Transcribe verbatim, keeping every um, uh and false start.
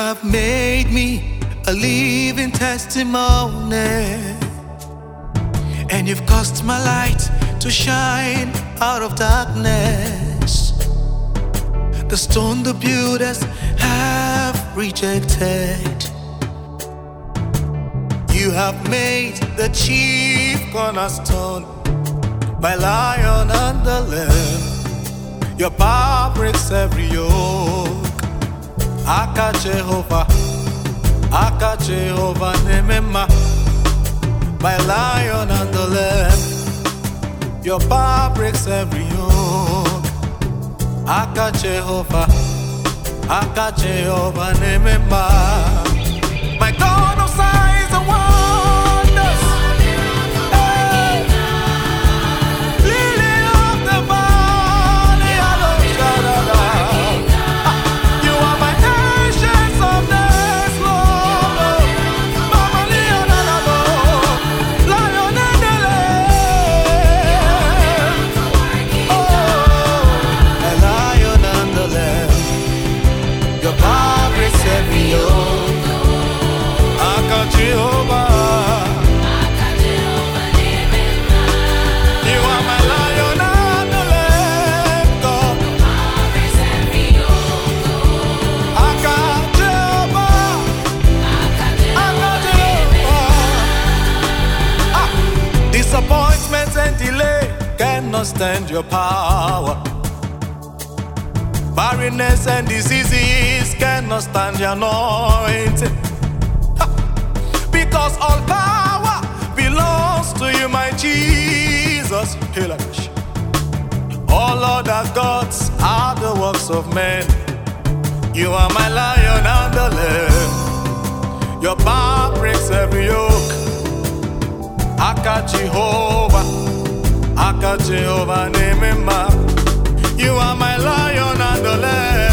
have made me a living testimony, and you've caused my light to shine out of darkness. The stone the builders have rejected, you have made the chief cornerstone, my lion and the lamb. Your power breaks every yoke. Aka Jehovah, Aka Jehovah Nemema, my lion and the lamb. Your power breaks every yoke. Aka Jehovah, Aka Jehovah Nemema, my God of signs and wonders. Hey. Lily of the valley, Adon Shaddai. You are my ancients of days, Lord. Mama Leon and Adon, Lion and the Lamb. Oh, my Lion and the Lamb. Your power is every yoke. Aka Jehovah, you are my lion and the lamb, God. Aka Jehovah, Aka Jehovah. Ah, disappointments and delay cannot stand your power. Barrenness and diseases cannot stand your anointing. Because all power belongs to you, my Jesus. All other gods are the works of men. You are my lion and the lamb. Your power breaks every yoke. Aka Jehovah, Aka Jehovah Nemema. You are my lion and the lamb.